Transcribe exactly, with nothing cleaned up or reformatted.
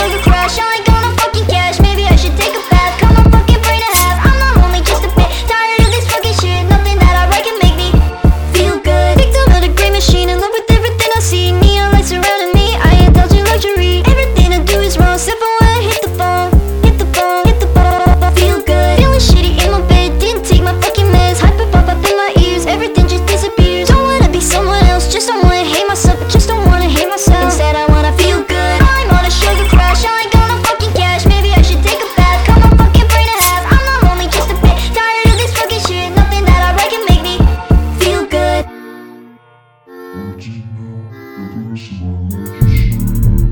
sugar crush. I ain't gonna fucking cash. Maybe I should take a bath. Cut my fucking brain in half. I'm not lonely, just a bit tired of this fucking shit. Nothing that I write can make me feel good. Victim of the great machine, in love with everything I see. Neon lights surrounding me, I indulge in luxury. Everything I do is wrong, except for when I hit the phone. Hit the phone, hit the phone. Feel good, feeling shitty in my bed. Didn't take my fucking meds. Hyper pop up in my ears, everything just disappears. Don't wanna be someone else, just don't wanna hate myself. But just don't wanna hate myself. Instead I wanna feel good. I'm on a sugar crush, I ain't gonna fucking cash. Maybe I should take a bath, cut my fucking brain in half. I'm not lonely, just a bit tired of this fucking shit. Nothing that I write can make me feel good. What do you know? The rest of my life is shit.